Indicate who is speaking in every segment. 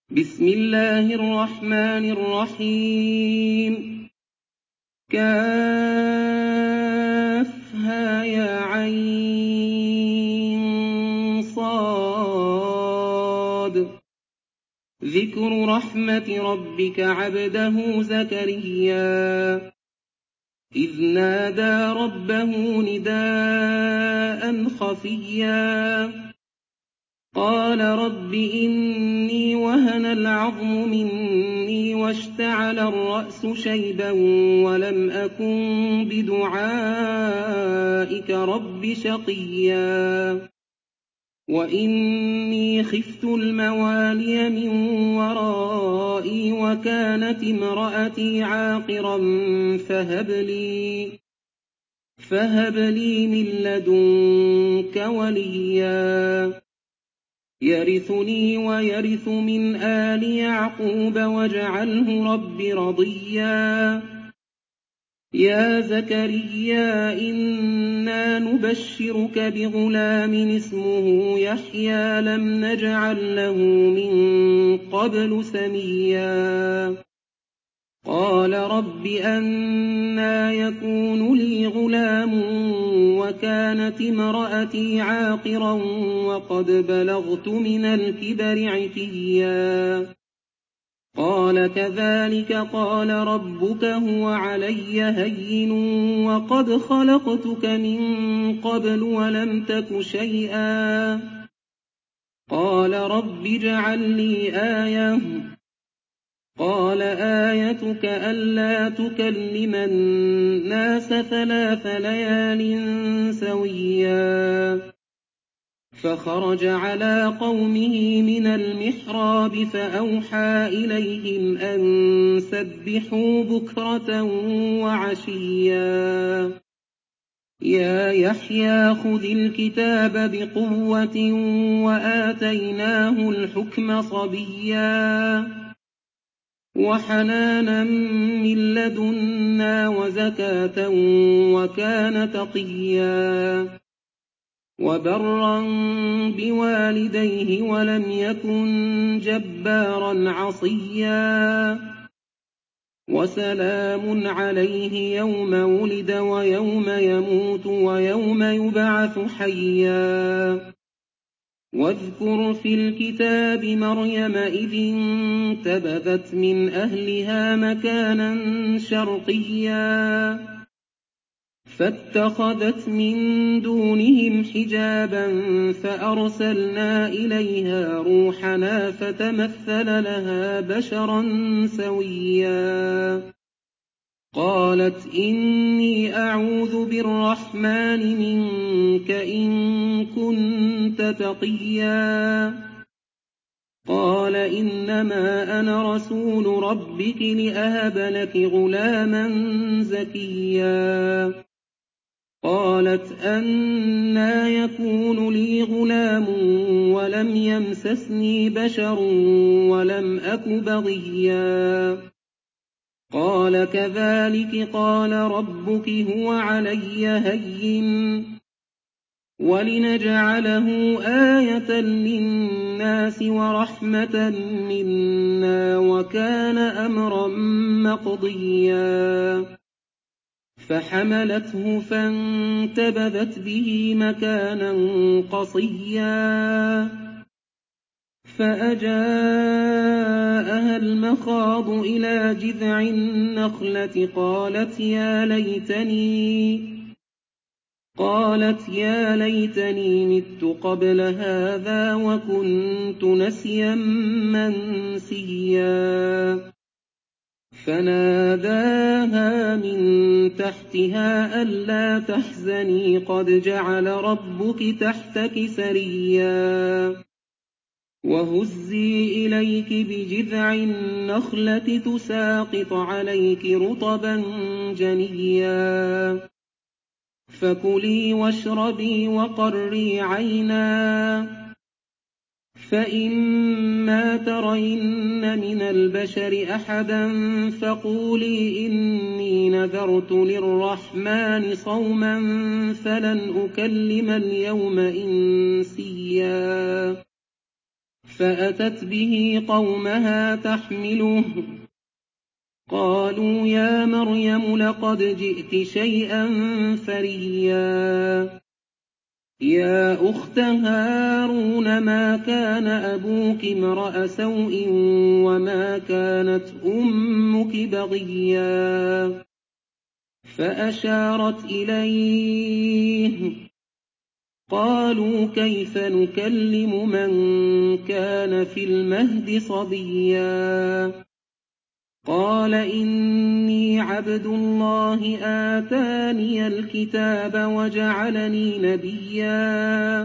Speaker 1: بسم الله الرحمن الرحيم. كافها يا عين صاد. ذكر رحمة ربك عبده زكريا إذ نادى ربه نداء خفيا قال رب إني وهن العظم مني واشتعل الرأس شيبا ولم أكن بدعائك رب شقيا وإني خفت الموالي من ورائي وكانت امرأتي عاقرا فهب لي من لدنك وليا يرثني ويرث من آل يعقوب واجعله رب رضيا. يا زكريا إنا نبشرك بغلام اسمه يحيى لم نجعل له من قبل سميا قال رب أنى يكون لي غلام وكانت امرأتي عاقرا وقد بلغت من الكبر عتيا قال كذلك قال ربك هو علي هين وقد خلقتك من قبل ولم تك شيئا قال رب اجعل لي آية قال آيتك ألا تكلم الناس 3 ليال سويا فخرج على قومه من المحراب فأوحى إليهم أن سبحوا بكرة وعشيا يا يحيى خذ الكتاب بقوة وآتيناه الحكم صبيا وحنانا من لدنا وزكاة وكان تقيا وبرا بوالديه ولم يكن جبارا عصيا وسلام عليه يوم ولد ويوم يموت ويوم يبعث حيا واذكر في الكتاب مريم إذ انتبذت من أهلها مكانا شرقيا فاتخذت من دونهم حجابا فأرسلنا إليها روحنا فتمثل لها بشرا سويا قالت إني أعوذ بالرحمن منك إن كنت تقيا قال إنما أنا رسول ربك لأهب لك غلاما زكيا قالت أنى يكون لي غلام ولم يمسسني بشر ولم أك بغيا قال كذلك قال ربك هو علي هين ولنجعله آية للناس ورحمة منا وكان أمرا مقضيا فحملته فانتبذت به مكانا قصيا فأجاءها المخاض إلى جذع النخلة قالت يا ليتني مت قبل هذا وكنت نسيا منسيا فناداها من تحتها ألا تحزني قد جعل ربك تحتك سريا وهزي إليك بجذع النخلة تساقط عليك رطبا جنيا فكلي واشربي وقري عينا فإما ترين من البشر أحدا فقولي إني نذرت للرحمن صوما فلن أكلم اليوم إنسيا فأتت به قومها تحمله قالوا يا مريم لقد جئت شيئا فريا يا أخت هارون ما كان أبوك امرأ سوء وما كانت أمك بغيا فأشارت إليه قالوا كيف نكلم من كان في المهد صبيا قال إني عبد الله آتاني الكتاب وجعلني نبيا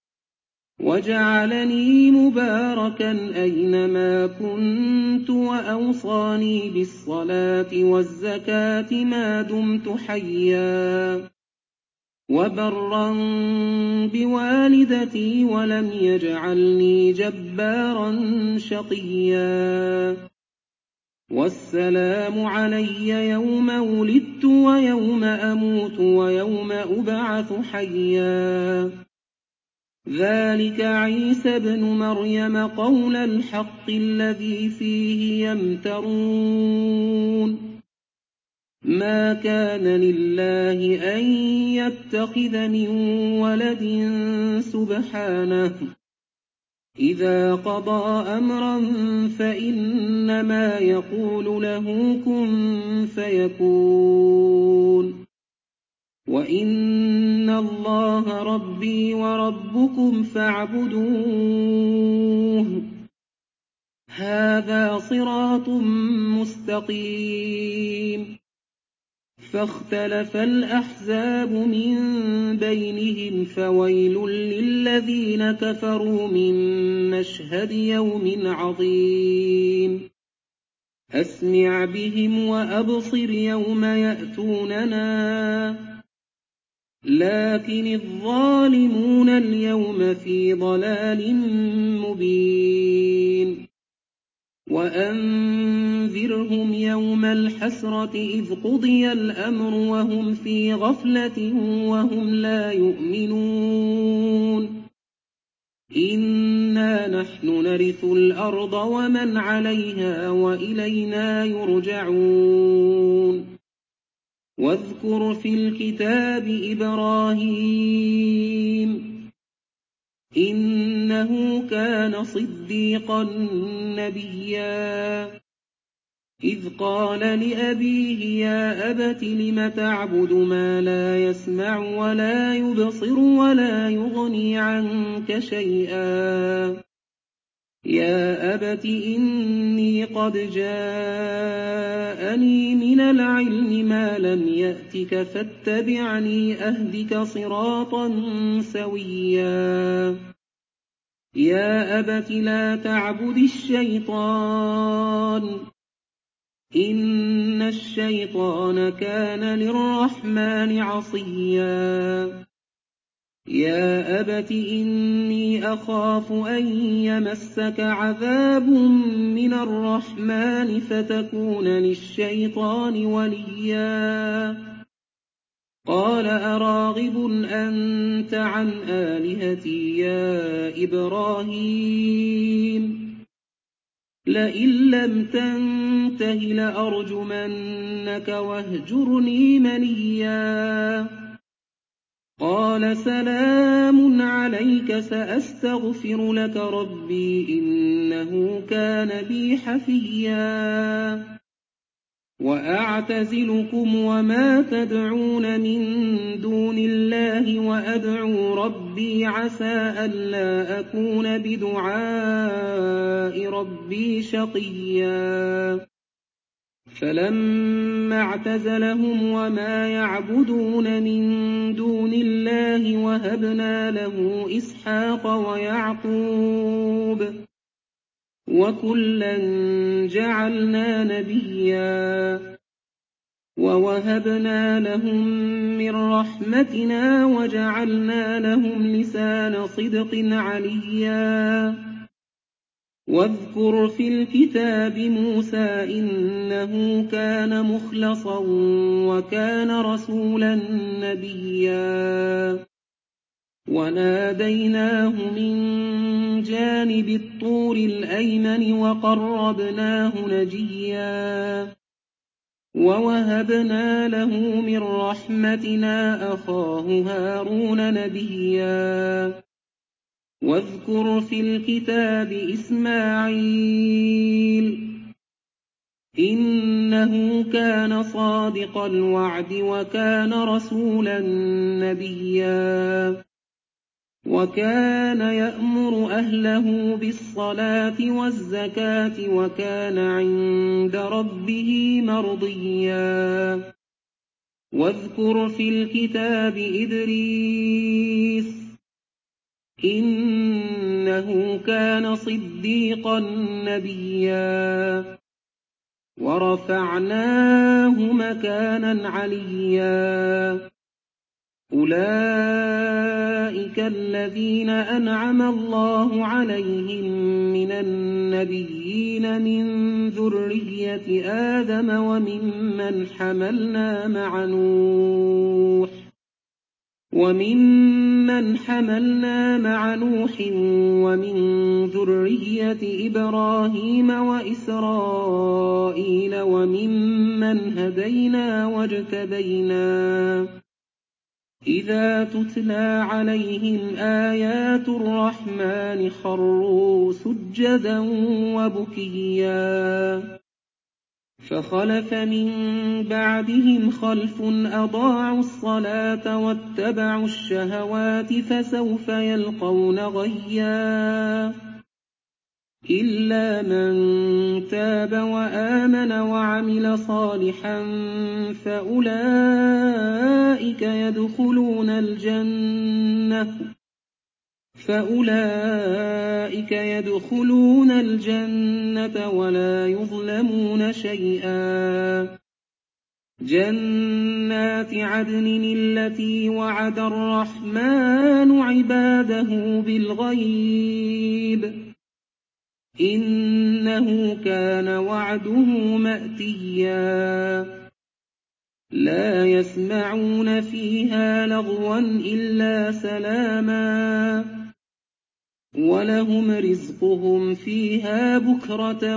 Speaker 1: وجعلني مباركا أينما كنت وأوصاني بالصلاة والزكاة ما دمت حيا وبرا بوالدتي ولم يجعلني جبارا شقيا والسلام علي يوم ولدت ويوم أموت ويوم أبعث حيا ذلك عيسى ابن مريم قول الحق الذي فيه يمترون ما كان لله أن يتخذ من ولد سبحانه إذا قضى أمرا فإنما يقول له كن فيكون وإن الله ربي وربكم فاعبدوه هذا صراط مستقيم فاختلف الأحزاب من بينهم فويل للذين كفروا من مشهد يوم عظيم أسمع بهم وأبصر يوم يأتوننا لكن الظالمون اليوم في ضلال مبين وأنذرهم يوم الحسرة إذ قضي الأمر وهم في غفلة وهم لا يؤمنون إنا نحن نرث الأرض ومن عليها وإلينا يرجعون واذكر في الكتاب إبراهيم إنه كان صديقا نبيا إذ قال لأبيه يا أبت لم تعبد ما لا يسمع ولا يبصر ولا يغني عنك شيئا يا أبت إني قد جاءني من العلم ما لم يأتك فاتبعني أهدك صراطا سويا يا أبت لا تعبد الشيطان إن الشيطان كان للرحمن عصيا يا أبت إني أخاف أن يمسك عذاب من الرحمن فتكون للشيطان وليا قال أراغب أنت عن آلهتي يا إبراهيم لئن لم تنته لأرجمنك واهجرني مليا قال سلام عليك سأستغفر لك ربي إنه كان بي حفيا وأعتزلكم وما تدعون من دون الله وأدعو ربي عسى ألا أكون بدعاء ربي شقيا فلما اعتزلهم وما يعبدون من دون الله وهبنا له إسحاق ويعقوب وكلا جعلنا نبيا ووهبنا لهم من رحمتنا وجعلنا لهم لسان صدق عليا واذكر في الكتاب موسى إنه كان مخلصا وكان رسولا نبيا وناديناه من جانب الطور الأيمن وقربناه نجيا ووهبنا له من رحمتنا أخاه هارون نبيا واذكر في الكتاب إسماعيل إنه كان صادق الوعد وكان رسولا نبيا وكان يأمر أهله بالصلاة والزكاة وكان عند ربه مرضيا واذكر في الكتاب إدريس إنه كان صديقا نبيا ورفعناه مكانا عليا أولئك الذين أنعم الله عليهم من النبيين من ذرية آدم وممن حملنا مع نوح ومن ذرية إبراهيم وإسرائيل وممن هدينا واجتبينا إذا تتلى عليهم آيات الرحمن خروا سجدا وبكيا فخلف من بعدهم خلف أضاعوا الصلاة واتبعوا الشهوات فسوف يلقون غيا إلا من تاب وآمن وعمل صالحا فأولئك يدخلون الجنة ولا يظلمون شيئا جنات عدن التي وعد الرحمن عباده بالغيب إنه كان وعده مأتيا لا يسمعون فيها لغوا إلا سلاما ولهم رزقهم فيها بكرة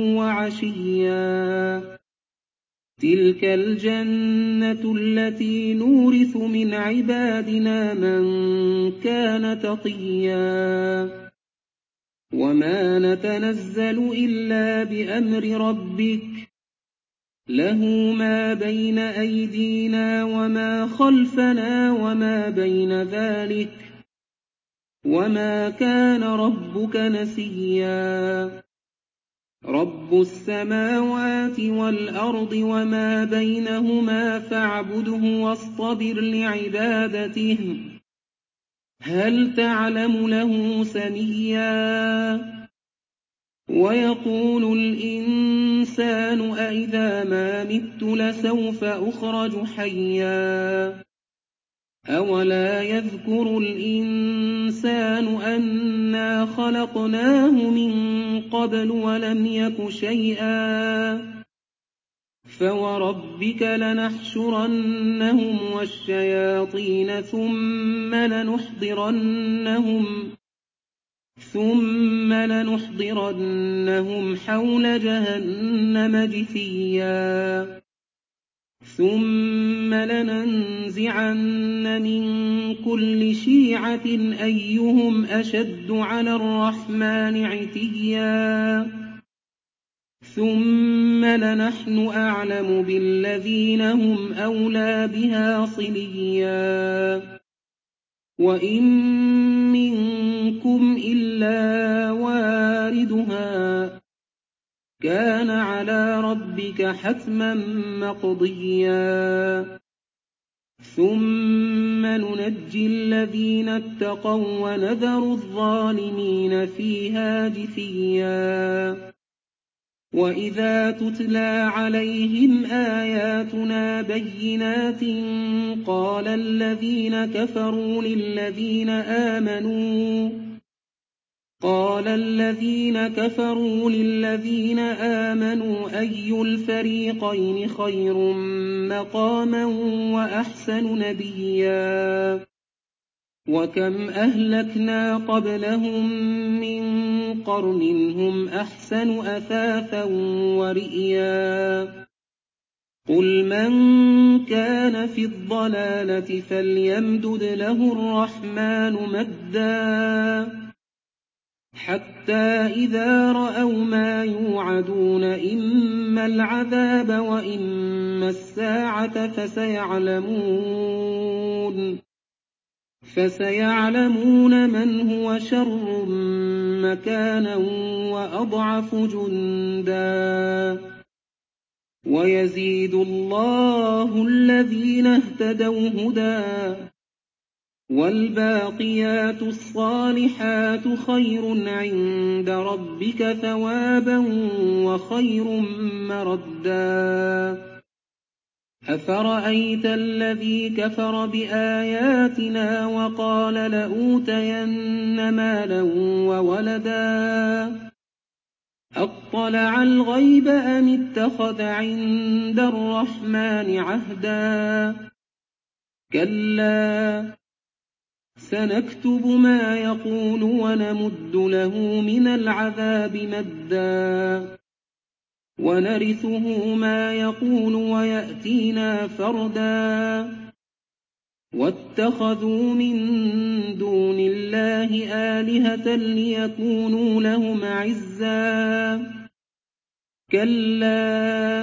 Speaker 1: وعشيا تلك الجنة التي نورث من عبادنا من كان تقيا وما نتنزل إلا بأمر ربك له ما بين أيدينا وما خلفنا وما بين ذلك وما كان ربك نسيا رب السماوات والأرض وما بينهما فاعبده واصطبر لعبادته هل تعلم له سميا ويقول الإنسان أإذا ما مت لسوف أخرج حيا أولا يذكر الإنسان أنا خلقناه من قبل ولم يك شيئا فوربك لنحشرنهم والشياطين ثم لنحضرنهم حول جهنم جثيا ثم لننزعن من كل شيعة أيهم أشد على الرحمن عتيا ثم لنحن أعلم بالذين هم أولى بها صليا وإن منكم إلا واردها كان على ربك حتما مقضيا ثم ننجي الذين اتقوا ونذر الظالمين فيها جثيا وإذا تتلى عليهم آياتنا بينات قال الذين كفروا للذين آمنوا أي الفريقين خير مقاما وأحسن نديا وكم أهلكنا قبلهم من قرن هم أحسن أثاثا ورئيا قل من كان في الضلالة فليمدد له الرحمن مدا حتى إذا رأوا ما يوعدون إما العذاب وإما الساعة فسيعلمون من هو شر مكانا وأضعف جندا ويزيد الله الذين اهتدوا هدى والباقيات الصالحات خير عند ربك ثوابا وخير مردا أفرأيت الذي كفر بآياتنا وقال لأوتين مالا وولدا أطلع الغيب أم اتخذ عند الرحمن عهدا كلا سنكتب ما يقول ونمد له من العذاب مدا ونرثه ما يقول ويأتينا فردا واتخذوا من دون الله آلهة ليكونوا لهم عزا كلا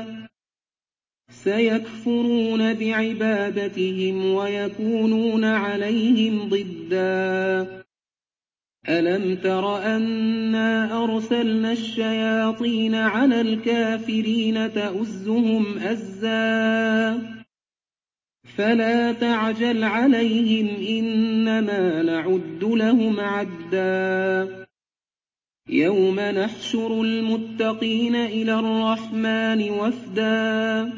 Speaker 1: سيكفرون بعبادتهم ويكونون عليهم ضدا ألم تر أنا أرسلنا الشياطين على الكافرين تؤزهم أزا فلا تعجل عليهم إنما نعد لهم عدا يوم نحشر المتقين إلى الرحمن وفدا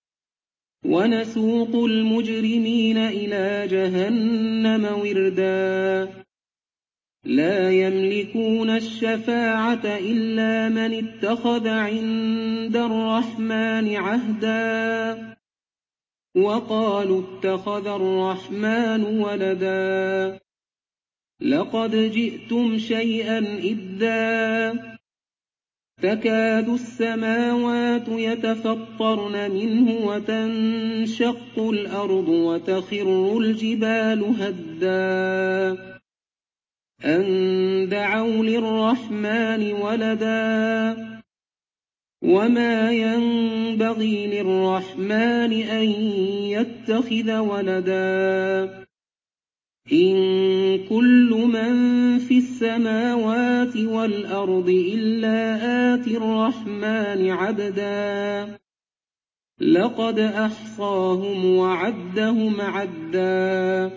Speaker 1: ونسوق المجرمين إلى جهنم وردا لا يملكون الشفاعة إلا من اتخذ عند الرحمن عهدا وقالوا اتخذ الرحمن ولدا لقد جئتم شيئا إدا تكاد السماوات يتفطرن منه وتنشق الأرض وتخر الجبال هدا أن دعوا للرحمن ولدا وما ينبغي للرحمن أن يتخذ ولدا إن كل من في السماوات والأرض إلا آتي الرحمن عبدا لقد أحصاهم وعدهم عدا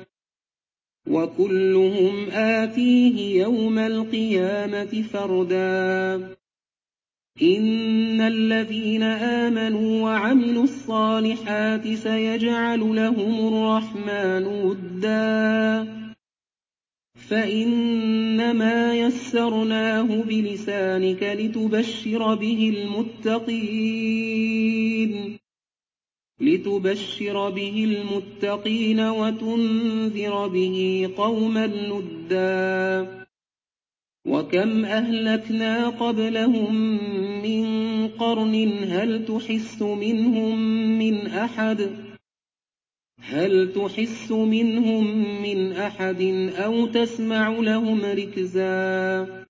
Speaker 1: وكلهم آتيه يوم القيامة فردا إن الذين آمنوا وعملوا الصالحات سيجعل لهم الرحمن ودا فإنما يسرناه بلسانك لتبشر به المتقين وتنذر به قوما لدا وكم أهلكنا قبلهم من قرن هل تحس منهم من أحد أو تسمع لهم ركزا